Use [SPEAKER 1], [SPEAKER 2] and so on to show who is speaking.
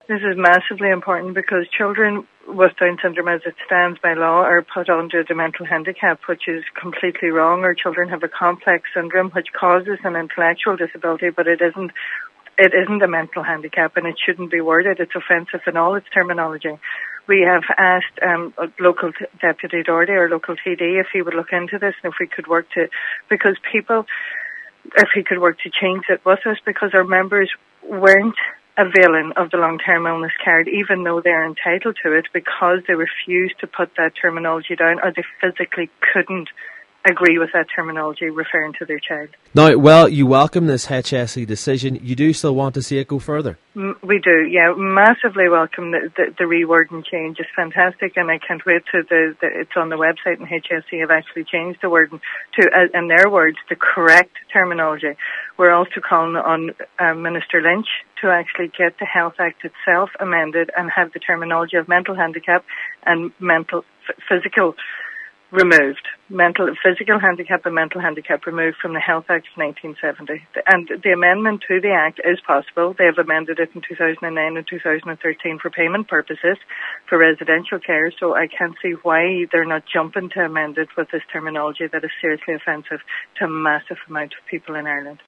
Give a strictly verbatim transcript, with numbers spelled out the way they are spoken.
[SPEAKER 1] This is massively important because children with Down syndrome, as it stands by law, are put under the mental handicap, which is completely wrong. Or children have a complex syndrome which causes an intellectual disability, but it isn't it isn't a mental handicap, and it shouldn't be worded. It's offensive in all its terminology. We have asked um, a local t- Deputy Doherty or local T D if he would look into this and if we could work to, because people, if he could work to change it with us, because our members weren't availing of the long-term illness card, even though they're entitled to it, because they refused to put that terminology down, or they physically couldn't agree with that terminology referring to their child.
[SPEAKER 2] Now, well, you welcome this H S E decision. You do still want to see it go further?
[SPEAKER 1] Mm, we do, yeah. Massively welcome the, the, the reword and change. It's fantastic, and I can't wait to the, the it's on the website, and H S E have actually changed the word to, uh, in their words, the correct terminology. We're also calling on uh, Minister Lynch to actually get the Health Act itself amended and have the terminology of mental handicap and mental f- physical removed. Mental, physical handicap and mental handicap removed from the Health Act of nineteen seventy. And the amendment to the Act is possible. They have amended it in two thousand nine and two thousand thirteen for payment purposes for residential care, so I can't see why they're not jumping to amend it with this terminology that is seriously offensive to a massive amount of people in Ireland.